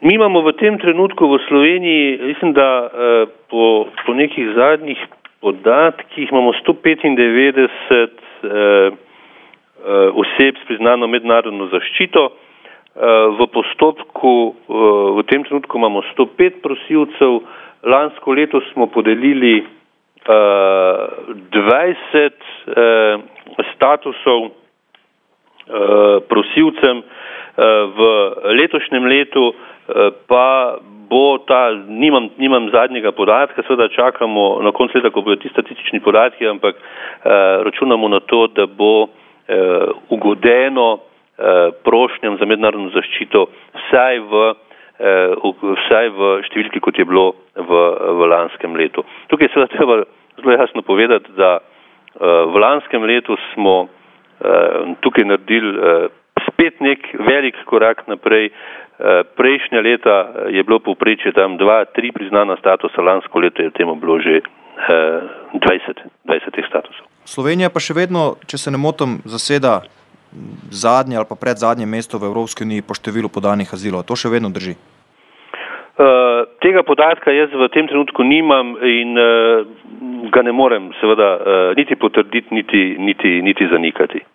Mi imamo v tem trenutku v Sloveniji, mislim, da po nekih zadnjih podatkih imamo 195 oseb s priznano mednarodno zaščito. V postopku v tem trenutku imamo 105 prosilcev. Lansko leto smo podelili 20 statusov prosilcem. V letošnjem letu pa bo nimam zadnjega podatka, seveda čakamo na koncu leta, ko bodo ti statistični podatki, ampak računamo na to, da bo ugodeno prošnjam za mednarodno zaščito vsaj v številki, kot je bilo v lanskem letu. Tukaj seveda treba zelo jasno povedati, da v lanskem letu smo tukaj naredili spet nek velik korak naprej. Prejšnja leta je bilo povprečje tam 2-3 priznana statusa, lansko leto je temu bilo že 20 teh statusov. Slovenija pa še vedno, če se ne motim, zaseda zadnje ali pa predzadnje mesto v Evropski uniji po številu podanih azilov. To še vedno drži? Tega podatka jaz v tem trenutku nimam in ga ne morem seveda niti potrditi, niti zanikati.